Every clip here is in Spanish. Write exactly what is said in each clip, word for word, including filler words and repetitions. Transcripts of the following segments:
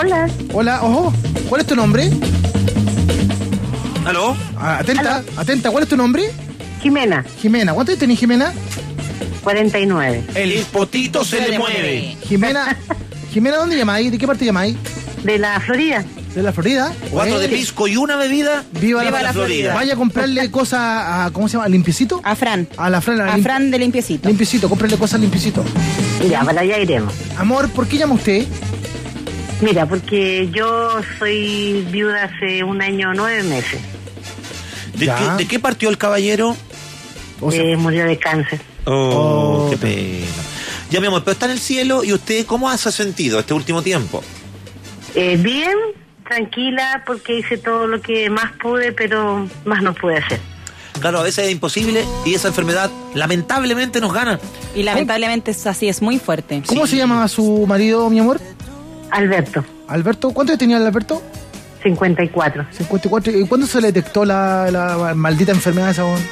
Hola. Hola, ojo. ¿Cuál es tu nombre? ¿Aló? Ah, atenta, Aló. atenta. ¿Cuál es tu nombre? Jimena, Jimena. ¿Cuánto tenés, Jimena? cuarenta y nueve. El potito se le mueve. Jimena, Jimena, ¿dónde llamáis? ¿De qué parte llamáis? De la Florida. ¿De la Florida? Cuatro de Bueno. pisco y una bebida. Viva, Viva la, la Florida. Vaya a comprarle cosas a, ¿cómo se llama? ¿Al limpiecito? A Fran. A la Fran. A lim- Fran de limpiecito. Limpiecito, cómprale cosas al limpiecito. Ya, para allá iremos. Amor, ¿por qué llama usted? Mira, porque yo soy viuda hace un año, nueve meses. ¿De Ya. qué, ¿De qué partió el caballero? O sea, Eh, murió de cáncer. Oh, Oh. qué pena. Ya, mi amor, pero está en el cielo. ¿Y usted cómo ha sentido este último tiempo? Eh, bien, tranquila, porque hice todo lo que más pude, pero más no pude hacer. Claro, a veces es imposible y esa enfermedad lamentablemente nos gana. Y lamentablemente es así, es muy fuerte. ¿Cómo Sí. se llama su marido, mi amor? Alberto, Alberto. ¿Cuánto tenía el Alberto? cincuenta y cuatro. cincuenta y cuatro. ¿Y cuándo se le detectó la, la maldita enfermedad esa? weón?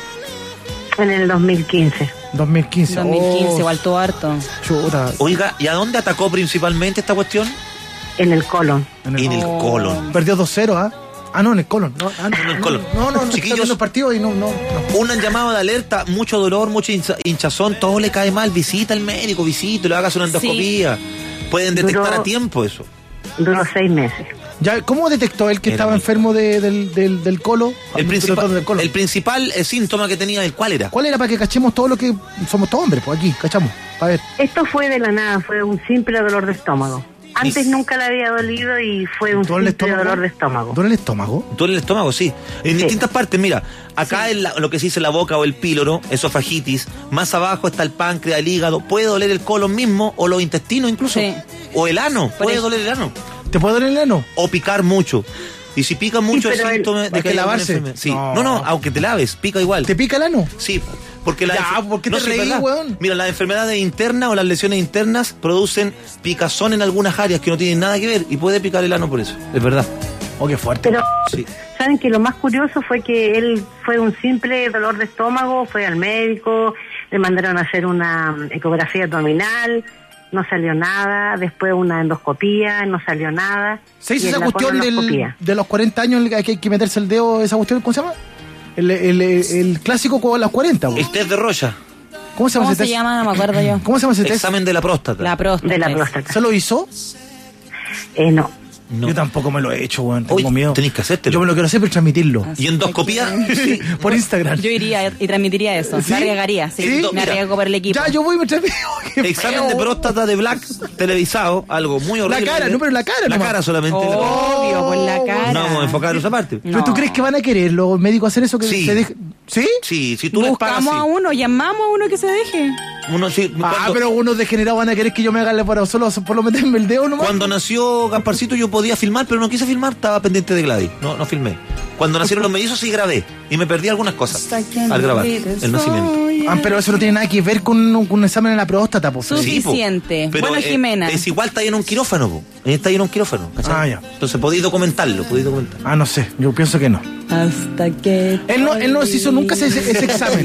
En el dos mil quince. dos mil quince. dos mil quince, Oh, alto harto. chuta. Oiga, ¿y a dónde atacó principalmente esta cuestión? En el colon. En el- En el Oh. colon. Perdió dos cero, ¿ah? Ah, no, en el colon. No, ah, En el colon. No, no, no. Chiquillos. Está viendo el partido y no, no, no. Un llamado de alerta, mucho dolor, mucha hincha- hinchazón, todo le cae mal. Visita al médico, visítelo, hagas una endoscopía. Pueden detectar Duró- a tiempo eso. Duró seis meses. Ya, ¿cómo detectó él que Era estaba muy- enfermo de- del, del, del colo? El Perdón, principal, del colon. el principal eh, síntoma que tenía, ¿el cuál era? ¿Cuál era para que cachemos todo lo que somos todos hombres? Pues aquí, cachamos. A ver. Esto fue de la nada, fue un simple dolor de estómago. Antes Mis- nunca le había dolido y fue un ¿Duele el simple estómago? dolor de estómago. ¿Duele el estómago? Duele el estómago, sí. En Sí. distintas partes, mira, acá en la- lo que se dice la boca o el píloro, esofagitis, más abajo está el páncreas, el hígado, puede doler el colon mismo o los intestinos incluso, Sí. o el ano, Por puede eso. doler el ano, ¿Te puede doler el ano? o picar mucho. Y si pica mucho Sí, es pero el- síntoma hay de que que hay alguna lavarse. enfermedad. Sí. No. No. no, aunque te laves, pica igual. ¿Te pica el ano? Sí, porque la Ya, enfer- ¿por qué te sí, reí, ¿verdad? weón? Mira, las enfermedades internas o las lesiones internas producen picazón en algunas áreas que no tienen nada que ver y puede picar el ano por eso, es verdad. Oh, qué fuerte. Pero, Sí. ¿saben que lo más curioso fue que él fue un simple dolor de estómago, fue al médico, le mandaron a hacer una ecografía abdominal, no salió nada, después una endoscopía, no salió nada. ¿Se hizo y en esa la cuestión del, colonoscopía. de los cuarenta años en la que hay que meterse el dedo, esa cuestión, ¿cómo se llama? El, el, el, el clásico con los cuarenta, güey. El test de Roya, ¿Cómo se llama ¿Cómo ese se test? llama? No me acuerdo yo. ¿Cómo se llama ese test? examen de la próstata. La próstata. De la es. próstata. ¿Se lo hizo? Eh, no. No. Yo tampoco me lo he hecho, weón. Tengo Uy, miedo. tenés que hacértelo. Yo me lo quiero hacer, pero transmitirlo. ¿Y endoscopía? Sí. Por Instagram. Yo iría y transmitiría eso. ¿Sí? Me arriesgaría, sí. ¿Sí? Me Mira. arriesgo por el equipo. Ya, yo voy y me transmito. Qué Examen feo. de próstata de Black televisado, algo muy horrible. cara, no, pero la cara La nomás. cara solamente. Obvio, por la cara. No vamos a enfocar esa parte. ¿Pero No. tú crees que van a querer los médicos hacer eso? Que Sí. se deje- ¿Sí? Sí, si tú les pagas, Buscamos a sí. uno, llamamos a uno que se deje. Uno, sí, Ah, cuando, pero unos degenerados van a querer que yo me haga el por solo por lo meterme el dedo nomás. cuando nació Gasparcito yo podía filmar, pero no quise filmar, estaba pendiente de Gladys. No, no filmé. Cuando nacieron los mellizos sí grabé y me perdí algunas cosas al grabar el nacimiento. Ah, pero eso no tiene nada que ver con un, con un examen en la próstata, pues. Sus- Sí, po. Suficiente. Pero, Bueno, eh, Jimena. Es igual, está ahí en un quirófano, po. Está ahí en un quirófano, ¿cachai? Ah, ya. Entonces podéis documentarlo, podéis documentar. Ah, no sé, yo pienso que no. Hasta que... Él no, él no se hizo nunca ese, ese examen.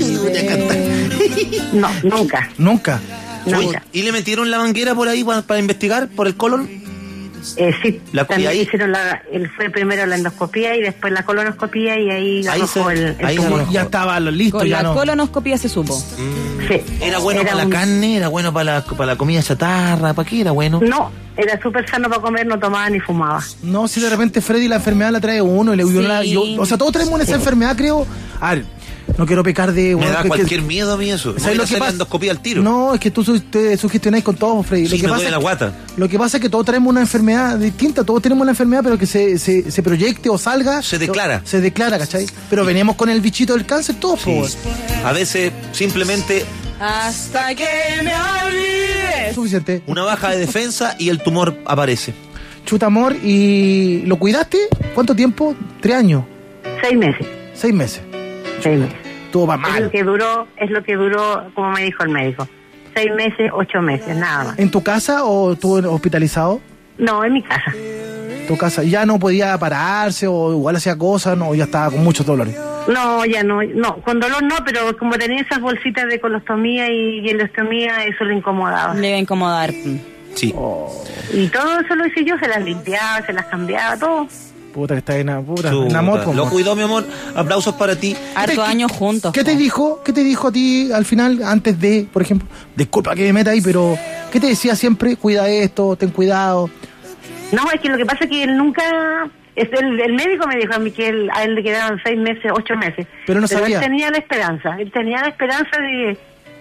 No, nunca. Nunca. Oye, Nunca. ¿y le metieron la manguera por ahí para, para investigar por el colon? Eh, sí, La- también y ahí- hicieron la, él fue primero la endoscopía y después la colonoscopía y ahí Ahí arrojó se- el, el ahí tumor. arrojó. Ya estaba listo, Con ya la no. colonoscopía se supo. Sí. ¿Era bueno para la un- carne? ¿Era bueno para la, para la comida chatarra? ¿Para qué era bueno? No, era súper sano para comer, no tomaba ni fumaba. No, si de repente Freddy la enfermedad la trae uno y le yo Sí. la- yo- o sea, todos tenemos esa enfermedad, creo. A ver, no quiero pecar de. Me bueno, da que- cualquier que- miedo a mí eso. ¿sabes Voy a lo hacer que la pasa? endoscopía al tiro. No, es que tú su- te sugestionáis con todo, Freddy. Sí, lo que me pasa duele es la que- guata. Lo que pasa es que todos tenemos una enfermedad distinta, todos tenemos una enfermedad, pero que se, se, se proyecte o salga. Se declara. Se declara, ¿cachai? Pero venimos con el bichito del cáncer todos, Sí. pues. A veces simplemente Hasta que me olvides. Suficiente. una baja de defensa y el tumor aparece. Chuta, amor, ¿y lo cuidaste? ¿Cuánto tiempo? ¿Tres años? Seis meses. ¿Seis meses? Seis meses. Todo va Es mal. lo que duró, es lo que duró, como me dijo el médico. Seis meses, ocho meses, nada más. ¿En tu casa o estuvo hospitalizado? No, en mi casa. Tu casa. ¿Ya no podía pararse o igual hacía cosas? No, ya estaba con muchos dolores. No, ya no, no, con dolor no, pero como tenía esas bolsitas de colostomía y, y endostomía, eso le incomodaba. Le iba a incomodar. Sí. Oh, Y todo eso lo hice yo, se las limpiaba, se las cambiaba, todo. puta que está en, puta, Chuta, en amor, po, lo amor. cuidó, mi amor. Aplausos para ti. Hartos años juntos. ¿Qué te po. dijo? ¿Qué te dijo a ti al final, antes de, por ejemplo? Disculpa que me meta ahí, pero ¿qué te decía siempre? Cuida esto, ten cuidado. No, es que lo que pasa es que él nunca... Es el, el médico me dijo a mí que él, a él le quedaban seis meses, ocho meses. Pero no sabía. él tenía la esperanza, él tenía la esperanza de,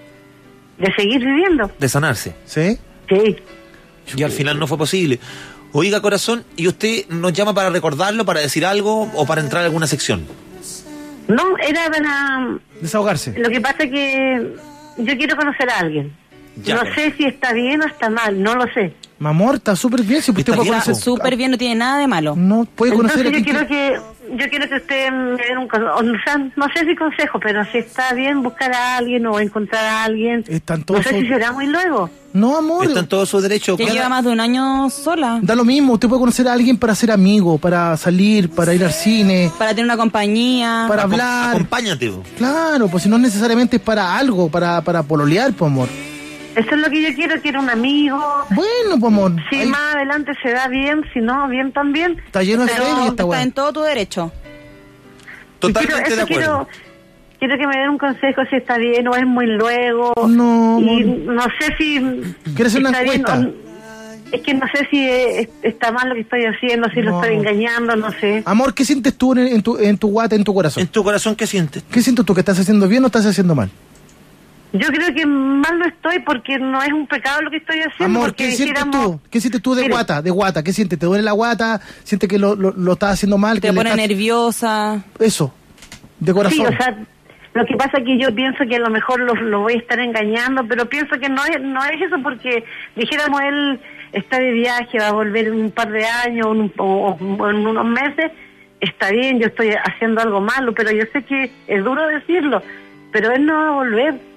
de seguir viviendo. De sanarse. ¿Sí? Sí. Y al final no fue posible. Oiga, corazón, ¿y usted nos llama para recordarlo, para decir algo o para entrar a alguna sección? No, era para... Desahogarse. Lo que pasa es que yo quiero conocer a alguien. Ya, no pues. sé si está bien o está mal, no lo sé. Mi amor, está súper bien. Si usted Está puede bien, conocer... Súper bien, no tiene nada de malo. No puede conocer Entonces a yo quien quiero que yo quiero que usted me dé un consejo, o sea, no sé si consejo, pero si está bien buscar a alguien o encontrar a alguien. Están No todos sé sus- si será muy luego. No, amor. Está en todo su derecho. Ya Cada- lleva más de un año sola. Da lo mismo. Usted puede conocer a alguien para ser amigo, para salir, para ir al cine, Para tener una compañía. para Acom- hablar. Acompáñate, po. Claro, pues si no necesariamente es para algo, para, para pololear, pues amor. Eso es lo que yo quiero, quiero un amigo. Bueno, pues amor. Si ahí más adelante se da bien, si no, bien también. está lleno de Pero feria esta Está weá. en todo tu derecho. Totalmente quiero, de eso acuerdo. Quiero, quiero que me den un consejo si está bien o es muy luego. No, Y amor. no sé si... ¿Quieres hacer una está bien encuesta? o- Es que no sé si es- está mal lo que estoy haciendo, si No. lo estoy engañando, no sé. Amor, ¿qué sientes tú en, en tu, en tu guata, en tu corazón? En tu corazón, ¿qué sientes? ¿Qué sientes tú? ¿Que estás haciendo bien o estás haciendo mal? Yo creo que mal no estoy porque no es un pecado lo que estoy haciendo. Amor, porque ¿qué sientes dijéramos- tú? ¿Qué sientes tú de Mire. guata? De guata, ¿qué sientes? ¿Te duele la guata? ¿Sientes que lo, lo, lo estás haciendo mal? Te que le pone estás- nerviosa. Eso, de corazón. Sí, o sea, lo que pasa es que yo pienso que a lo mejor lo, lo voy a estar engañando, pero pienso que no es, no es eso porque dijéramos él está de viaje, va a volver en un par de años un- o, o en unos meses, está bien, yo estoy haciendo algo malo, pero yo sé que es duro decirlo, pero él no va a volver.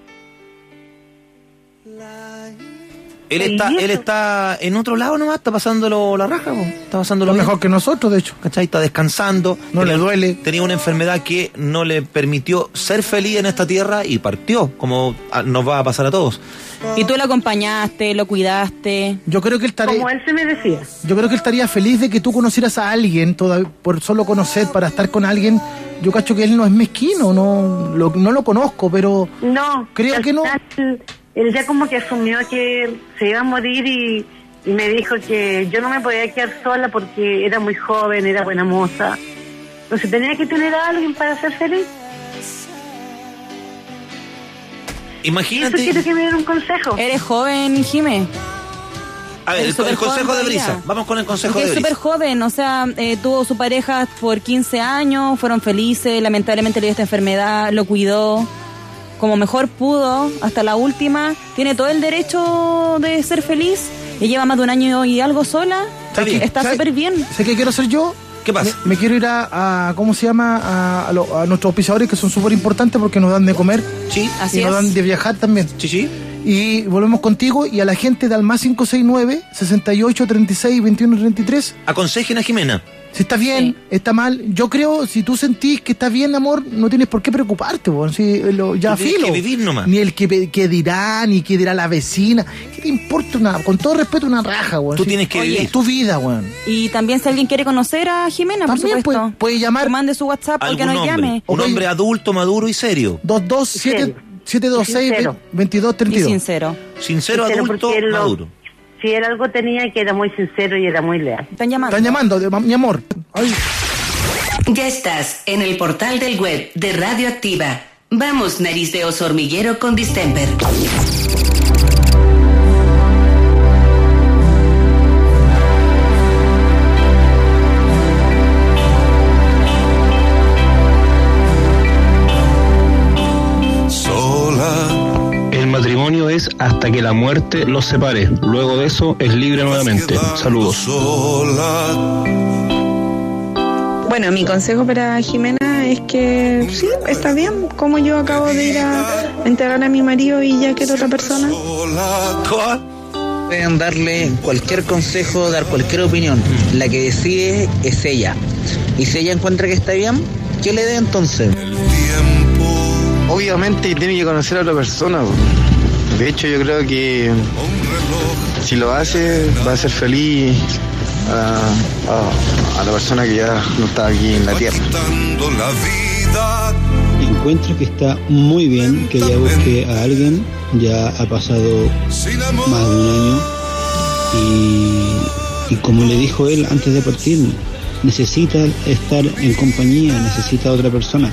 Él ¿Y está, eso? él está en otro lado nomás, está pasándolo la raja, po. Está pasándolo Lo bien. mejor que nosotros, de hecho. ¿Cachai? Está descansando. No le duele. Tenía una enfermedad que no le permitió ser feliz en esta tierra y partió, como a- nos va a pasar a todos. Y tú lo acompañaste, lo cuidaste. Yo creo que él estaría, Como él se me decía. yo creo que él estaría feliz de que tú conocieras a alguien, toda- por solo conocer, para estar con alguien. Yo cacho que él no es mezquino, no lo, no lo conozco, pero No, Creo al que no. final, Él, él ya como que asumió que se iba a morir y, y me dijo que yo no me podía quedar sola porque era muy joven, era buena moza. Entonces tenía que tener a alguien para ser feliz. Y eso Imagínate. quiero que me den un consejo. Eres joven, Jimé. A ver, el, es súper el consejo joven de Brisa. todavía. Vamos con el consejo Porque de es Brisa. súper joven, o sea, eh, tuvo su pareja por quince años, fueron felices, lamentablemente le dio esta enfermedad, lo cuidó como mejor pudo hasta la última, tiene todo el derecho de ser feliz, y lleva más de un año y algo sola, Está bien. está ¿sabes- súper bien. ¿Sé qué quiero hacer yo? ¿Qué pasa? Me, me quiero ir a, a- ¿cómo se llama? A, a, lo- a nuestros auspiciadores que son súper importantes porque nos dan de comer Sí, Así y nos es. dan de viajar también. sí, sí. Y volvemos contigo y a la gente de Almás cinco seis nueve, sesenta y ocho, treinta y seis, veintiuno, treinta y tres. Aconsejen a Jimena. Si está bien, Sí. está mal. Yo creo, si tú sentís que está bien, amor, no tienes por qué preocuparte, po. Si, lo, ya Tú tienes filo. que vivir nomás. Ni el que, que dirá, ni que dirá la vecina. ¿Qué te importa una, con todo respeto, una raja, weón? Tú Si- tienes que Oye, vivir. es tu vida, weón. Y también si alguien quiere conocer a Jimena, por También supuesto, puede, puede llamar que mande su WhatsApp porque Algún nos hombre. llame. Un Ok. hombre adulto, maduro y serio. dos dos siete siete dos seis, Sincero. veintidós treinta y Y dos. sincero. Sincero, Sincero, adulto, porque él lo- maduro. Si él algo tenía, que era muy sincero y era muy leal. Están llamando. Están llamando, de- mi amor. Ay, Ya estás en el portal del web de Radio Activa. Vamos, nariz de oso hormiguero con distemper. El matrimonio es hasta que la muerte los separe. Luego de eso es libre nuevamente. Saludos. Bueno, mi consejo para Jimena es que sí, está bien, como yo acabo de ir a enterrar a mi marido y ya quiero otra persona. Pueden darle cualquier consejo, dar cualquier opinión. La que decide es ella. Y si ella encuentra que está bien, ¿qué le dé entonces? Obviamente tiene que conocer a otra persona. De hecho, yo creo que Si lo hace, va a ser feliz a, a, a la persona que ya no está aquí en la tierra. Encuentro que está muy bien que ella busque a alguien. Ya ha pasado más de un año y, y como le dijo él antes de partir, necesita estar en compañía, necesita a otra persona.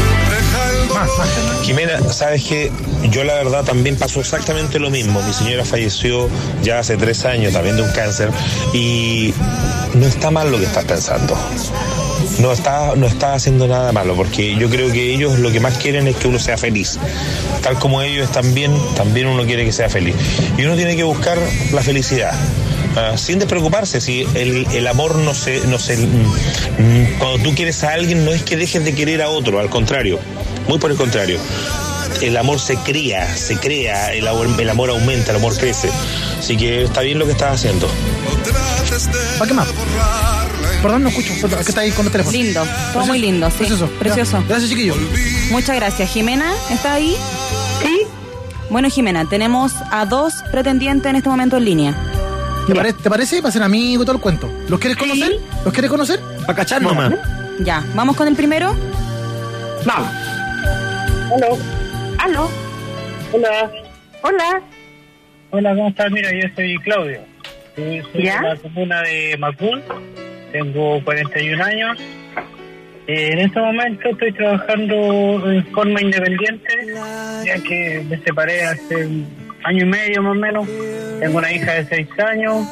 Jimena, sabes que yo la verdad también pasó exactamente lo mismo. Mi señora falleció ya hace tres años también de un cáncer y no está mal lo que estás pensando. No está, no está haciendo nada malo, porque yo creo que ellos lo que más quieren es que uno sea feliz. Tal como ellos están bien, también uno quiere que sea feliz. Y uno tiene que buscar la felicidad. Uh, sin despreocuparse, si el, el amor no se, no se mm, cuando tú quieres a alguien no es que dejes de querer a otro, al contrario, muy por el contrario, el amor se cría, se crea, el amor, el amor aumenta, el amor crece, así que está bien lo que estás haciendo. ¿Para qué más? Perdón, no escucho, es que está ahí con el teléfono. Lindo, todo muy lindo, sí. Precioso. Precioso. Gracias, chiquillo. Muchas gracias. Jimena, ¿está ahí? Sí. Bueno, Jimena, tenemos a dos pretendientes en este momento en línea. ¿Te, pare- ¿Te parece? Para ser amigo y todo el cuento. ¿Los quieres conocer? ¿Sí? ¿Los quieres conocer? Para cachar nomás. Ya, ¿vamos con el primero? Vamos. Aló. Aló. Hola. Hola. Hola, ¿cómo estás? Mira, yo soy Claudio. Soy ¿Ya? de la comuna de Macul. Tengo cuarenta y un años. Eh, en este momento estoy trabajando en forma independiente, ya que me separé hace un año y medio más o menos. Tengo una hija de seis años.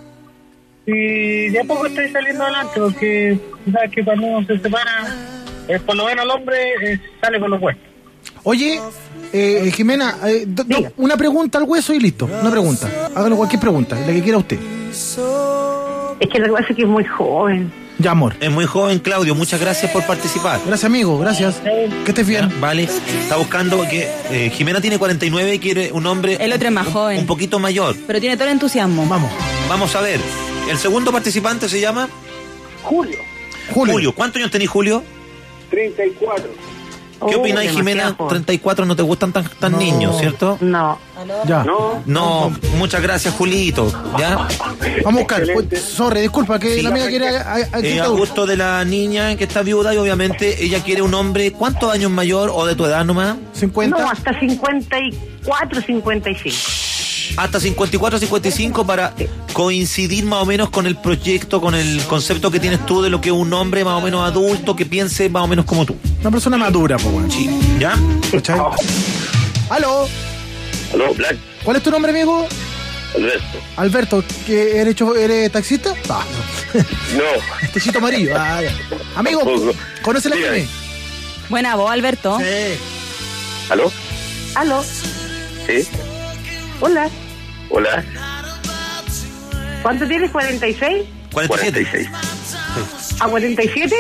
Y de a poco estoy saliendo adelante, porque sabes que cuando uno se separa, eh, por lo menos el hombre eh, sale con los huesos. Oye, eh, Jimena, eh, do, do, una pregunta al hueso y listo. Una pregunta. Hágalo cualquier pregunta, la que quiera usted. Es que lo que pasa es que es muy joven. Ya, amor. Es muy joven, Claudio. Muchas gracias por participar. Gracias, amigo. Gracias. Que estés bien. Ya, vale. Está buscando que... Eh, Jimena tiene cuarenta y nueve y quiere un hombre... El otro es más un, joven. Un poquito mayor. Pero tiene todo el entusiasmo. Vamos. Vamos a ver. El segundo participante se llama... Julio. Julio. Julio. ¿Cuántos años tenés, Julio? treinta y cuatro. ¿Qué Oh, opináis, Jimena? demasiado. treinta y cuatro no te gustan tan, tan No. niños, ¿cierto? No. Ya. No. No, muchas gracias, Julito. ¿Ya? Vamos a buscar. Excelente. Pues, sorry, disculpa, que Sí. la amiga quiere a, a, a- Eh, a gusto de la niña que está viuda y obviamente ella quiere un hombre, ¿cuántos años mayor o de tu edad nomás? cincuenta. No, hasta cincuenta y cuatro, cincuenta y cinco. Hasta cincuenta y cuatro, cincuenta y cinco para coincidir más o menos con el proyecto, con el concepto que tienes tú de lo que es un hombre más o menos adulto que piense más o menos como tú. Una persona madura, pues, bueno. Sí. ¿Ya? ¿Cachai? Aló. Aló, Black, ¿Cuál es tu nombre, amigo? Alberto. Alberto. ¿Que eres, cho- ¿Eres taxista? Ah, no. No. Techito amarillo. Ah, ya. Amigo, Tampoco. ¿conoce la Dígame. Jimé? Buena voz, Alberto. Sí. ¿Aló? Aló. Sí. Hola. Hola. ¿Cuánto tienes? ¿cuarenta y seis? cuarenta y siete. cuarenta y seis. ¿A cuarenta y siete?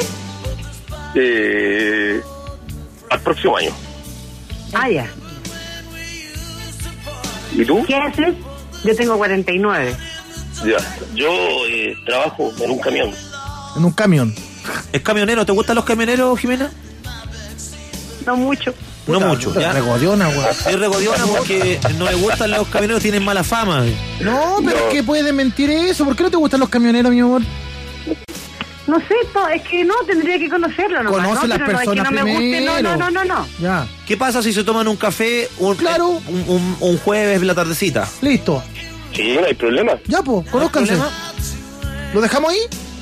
Eh, al próximo año. Ah, ya. ¿Y tú? ¿Qué haces? Yo tengo cuarenta y nueve. Ya. Yo eh, trabajo en un camión. En un camión. ¿Es camionero? ¿Te gustan los camioneros, Jimena? No mucho. No Puta, mucho, puta, ¿ya? regodiona, güey. Es regodiona porque no le gustan los camioneros, tienen mala fama. No, pero No. es que puede mentir eso. ¿Por qué no te gustan los camioneros, mi amor? No sé, no, es que no, tendría que conocerlo nomás. Conoce no, las pero no, es que personas no me guste, no, primero. no, no, no, no. Ya, ¿Qué pasa si se toman un café un, Claro. eh, un, un- un jueves en la tardecita? listo. Sí, no hay problema. Ya, pues, ¿No hay conózcanse. problema? ¿Lo dejamos ahí?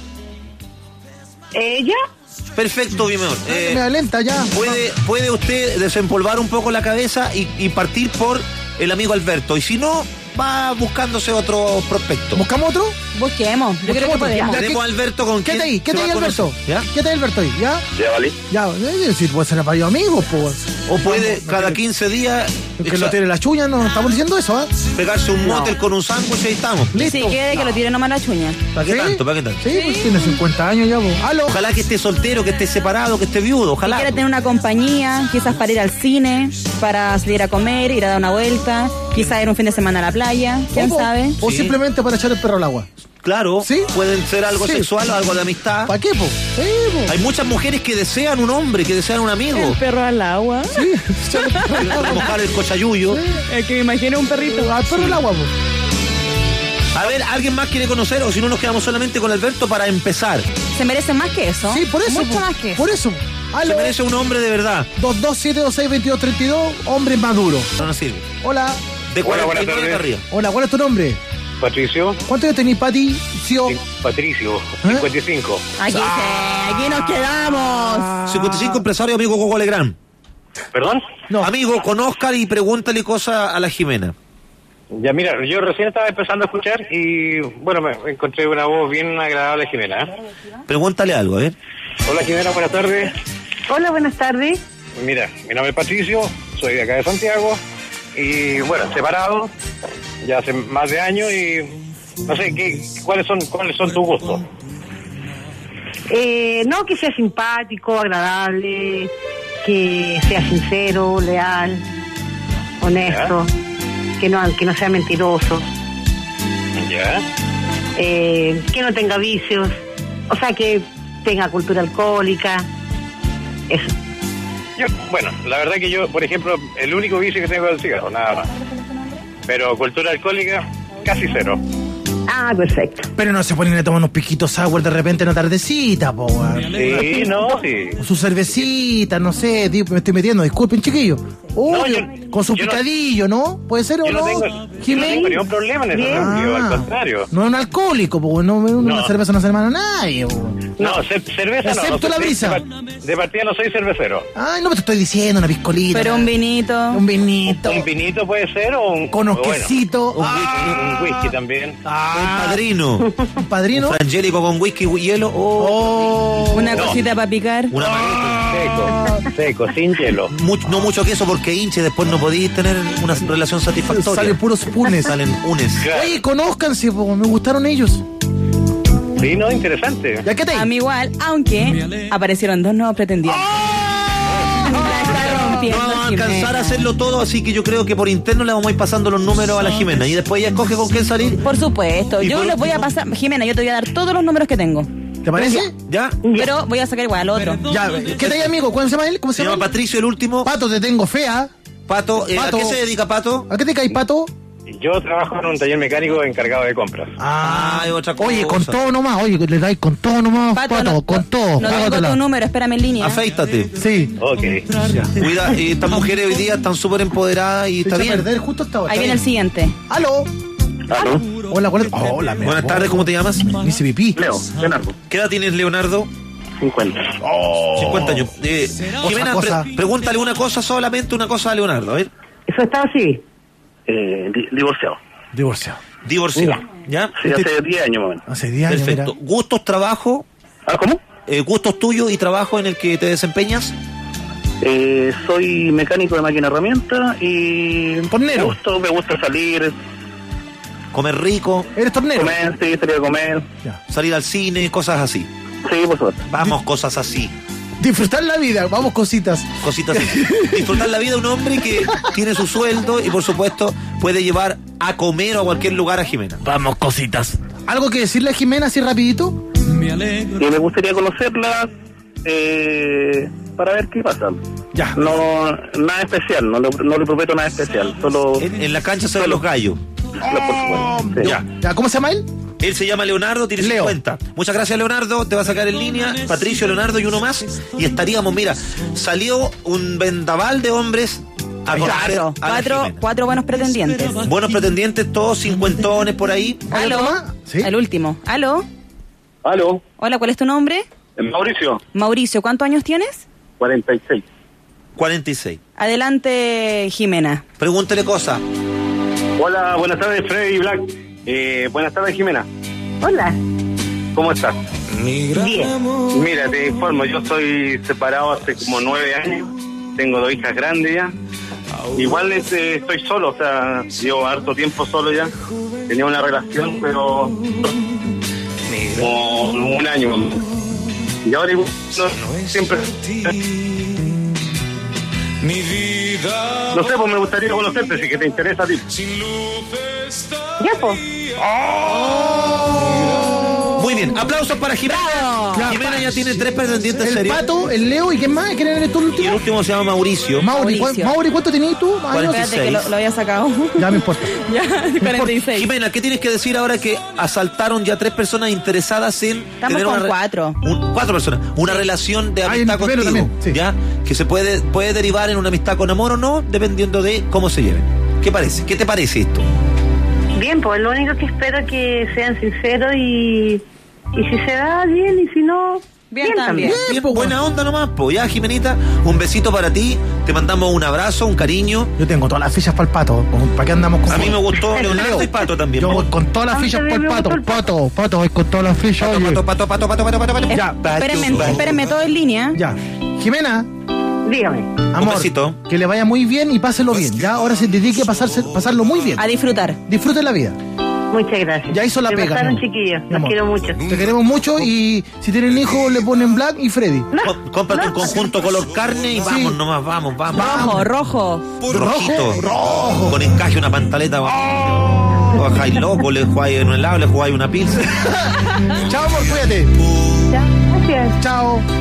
¿Ella? Perfecto, mi amor. Eh, Me alenta ya. puede, puede usted desempolvar un poco la cabeza y, y partir por el amigo Alberto. Y si no, va buscándose otro prospecto. ¿Buscamos otro? Busquemos. Yo creo que otro. podemos. Ya, Tenemos a Alberto con Quédate quien ahí, quédate se ahí, va a Alberto. conocer, ¿ya? Quédate ahí, Alberto, ahí, ¿ya? Ya, vale. Ya, es decir, puede ser para yo amigos, pues. O puede cada quince días Que lo tiene la chuña, no estamos diciendo eso, ¿ah? pegarse un motel con un sándwich y ahí estamos. Listo. Sí, quede que lo tire nomás la chuña. ¿Para qué ¿Sí? tanto? ¿Para qué tanto? Sí, pues tiene cincuenta años ya, pues. ¡Aló! Ojalá que esté soltero, que esté separado, que esté viudo, Si ojalá. quiere tener una compañía, quizás para ir al cine, para salir a comer, ir a dar una vuelta, quizás ir un fin de semana a la playa, quién O- sabe. O Sí. simplemente para echar el perro al agua. Claro, ¿Sí? pueden ser algo Sí. sexual o algo de amistad. ¿Para qué, pues? Sí, pues. Hay muchas mujeres que desean un hombre, que desean un amigo. perro al agua. Sí, echar el perro al agua. Mojar el cochayuyo. Es que me imagino un perrito. Al perro al agua, pues. A ver, ¿alguien más quiere conocer o si no nos quedamos solamente con Alberto para empezar? Se merece más que eso. Sí, por eso. Mucho por, más que eso. Por eso. Se merece un hombre de verdad. dos dos siete dos seis dos dos tres dos, hombre maduro. No nos sirve. Hola. De Hola, buenas cuarenta y nueve tardes. arriba. Hola, ¿cuál es tu nombre? Patricio. ¿Cuánto años tenés, Patricio? Patricio, cincuenta y cinco. Aquí, se, aquí nos quedamos. cincuenta y cinco, empresario, amigo Coco Legrand. ¿Perdón? No. Amigo, conozca y pregúntale cosas a la Jimena. Ya, mira, yo recién estaba empezando a escuchar y, bueno, me encontré una voz bien agradable, Jimena. ¿eh? Pregúntale algo, a ver. Hola, Jimena, buenas tardes. Hola, buenas tardes. Mira, mi nombre es Patricio, soy de acá de Santiago y, bueno, separado ya hace más de años y no sé, ¿qué, cuáles son cuáles son tus gustos? Eh, no, que sea simpático, agradable, que sea sincero, leal, honesto, que no, que no sea mentiroso, ¿Ya? eh, que no tenga vicios, o sea, que tenga cultura alcohólica, eso. Yo, bueno, la verdad que yo, por ejemplo, el único vicio que tengo es el cigarro, nada más. Pero cultura alcohólica, casi cero. Ah, perfecto. Pero no se ponen a tomar unos piquitos sour de repente en la tardecita, po. weón. Sí, no, sí. Su cervecita, no sé, tío, me estoy metiendo, disculpen, chiquillos. Uy, No, yo- con su yo no- picadillo, ¿no? ¿Puede ser o Yo no no? tengo, yo no Jiménez. tengo ningún problema en ese Bien. sentido, Ah. al contrario. No es un alcohólico, po, no, una No. cerveza no se hermana a nadie, po. No, cer- cerveza no. Excepto no, la de- brisa. De, par- de partida no soy cervecero. Ay, no me te estoy diciendo, una piscolita. Pero un vinito. Un vinito. Un vinito puede ser o un... Con unos o bueno, quesitos. un, Ah, whisky, un whisky también. ah, Padrino. un padrino. Frangélico con whisky y hielo. Oh. Oh. Una No. cosita para picar. Una Seco, seco, sin hielo. Mucho, no mucho queso porque hinche, después no podéis tener una relación satisfactoria. Salen puros punes. Salen unes. Claro. Oye, conózcanse, po, me gustaron ellos. Sí, no, interesante. ¿Ya qué te? A mí igual, aunque aparecieron dos nuevos pretendientes. La está rompiendo, No vamos a Jimena. alcanzar a hacerlo todo, así que yo creo que por interno le vamos a ir pasando los números a la Jimena y después ella escoge con quién salir. Por supuesto, Y yo por les voy a último- pasar, Jimena, yo te voy a dar todos los números que tengo. ¿Te parece? ¿Ya? Pero voy a sacar igual al otro. Ya, ¿qué te amigo? ¿Cómo se llama él? ¿Cómo Se se llama llama? él? Patricio el último. Pato, te tengo fea. Pato, eh, Pato. ¿a qué se dedica Pato? ¿A qué te caes, Pato? Yo trabajo en un taller mecánico encargado de compras. Ah, hay otra cosa. Oye, con todo nomás, oye, le dais con todo nomás, Pato, no, con todo. no tengo Págatela. tu número, espérame en línea. Afeítate. Sí. Ok. Cuida, eh, estas mujeres hoy día están súper empoderadas y Te está echa a bien. perder justo hasta ahora. Ahí está viene el bien. siguiente. Aló. ¿Aló? Hola, ¿cuál es? Hola, mi Buenas amor. tardes, ¿cómo te llamas? Dice pipí. Leo, Leonardo. ¿Qué edad tienes, Leonardo? cincuenta. cincuenta años. Eh, Jimena, cosa. pre- pregúntale una cosa solamente, una cosa a Leonardo, a ver. ¿Eso está así? Eh, di- divorciado. Divorciado. Divorciado. ¿Ya? Sí, hace diez años más o menos. Hace diez años, Perfecto. mira. ¿Gustos, trabajo? ¿Ah, cómo? Eh, ¿Gustos tuyos y trabajo en el que te desempeñas? Eh, soy mecánico de máquina herramienta y... Tornero. Me gusta, me gusta salir, ¿Comer rico? ¿Eres tornero? comer, sí, salir a comer. Ya. ¿Salir al cine? Cosas así. Sí, por supuesto. Vamos, cosas así. Disfrutar la vida, vamos cositas. Cositas así. Disfrutar la vida de un hombre que tiene su sueldo y por supuesto puede llevar a comer o a cualquier lugar a Jimena. Vamos, cositas. ¿Algo que decirle a Jimena así rapidito? Y me gustaría conocerla eh, para ver qué pasa. Ya. No, nada especial, no le, no le prometo nada especial, solo... En, en la cancha se ven los gallos. lo- por supuesto, sí. Ya. Ya, ¿cómo se llama él? Él se llama Leonardo, tiene Leo. cincuenta. Muchas gracias, Leonardo. Te va a sacar en línea Patricio, Leonardo y uno más. Y estaríamos, mira, salió un vendaval de hombres a conocer Cuatro, a la cuatro, Jimena. cuatro buenos pretendientes. Buenos pretendientes, todos cincuentones por ahí. ¿Hay ¿Aló? otro más? Sí. El último. ¿Aló? Aló, Hola, ¿cuál es tu nombre? Mauricio, Mauricio, ¿cuántos años tienes? cuarenta y seis. cuarenta y seis. Adelante, Jimena. Pregúntele cosas. Hola, buenas tardes, Freddy Black. Eh, buenas tardes, Jimena. Hola. ¿Cómo estás? Bien. Mira, te informo, yo estoy separado hace como nueve años. Tengo dos hijas grandes ya. Igual este, estoy solo, o sea, llevo harto tiempo solo ya. Tenía una relación, pero como un año. Y ahora igual, no, siempre... No sé, pues me gustaría conocerte, si que te interesa a ti. Ya, pues. Muy bien, aplausos para Jimena. Bravo. Jimena ya tiene tres pretendientes El serios. Pato, el Leo, ¿y quién más? ¿Quién eres tú el Y último? el último se llama Mauricio. Mauri, Mauricio. ¿cu- Mauri, ¿cuánto tenías tú? Ah, no, cuarenta y Espérate que lo, lo había sacado. ya me importa. Ya, cuarenta y seis. Jimena, ¿qué tienes que decir ahora que asaltaron ya tres personas interesadas en Estamos tener con una re- cuatro. un- cuatro personas, una relación de Ah, y el amistad primero contigo, también, sí. ya, que se puede puede derivar en una amistad con amor o no, dependiendo de cómo se lleven. ¿Qué parece? ¿Qué te parece esto? Bien, pues lo único que espero es que sean sinceros y, y si se da, bien, y si no, Bien bien, también. también. Bien, buena onda nomás, po. Ya, Jimenita, un besito para ti, te mandamos un abrazo, un cariño. Yo tengo todas las fichas para el Pato. ¿Para qué andamos con A mí me gustó Leonardo y Pato también. Yo voy con todas las A mí fichas para también el me Pato. gustó el Pato, Pato, voy con todas las fichas. Pato, oye. pato, pato, pato, pato, pato, pato, pato. Ya, Espérenme, espérenme todo en línea. Ya. Jimena, Dígame. amor, besito. que le vaya muy bien y páselo bien. Ya, ahora se dedique a pasarse, pasarlo muy bien. A disfrutar. Disfrute la vida. Muchas gracias. Ya hizo la Se pega, pasaron, mi amor. chiquillos. Mi Los amor. quiero mucho. Te queremos mucho y si tienen hijo le ponen Black y Freddy. Com- Cómprate un conjunto color carne y vamos nomás, vamos, vamos. Rojo, rojo. Rojito. Rojo. Con encaje, una pantaleta. Oh. Bajáis loco, le jugáis en un helado, le jugáis una pizza. Chao, amor, cuídate. Ya, gracias. Chao.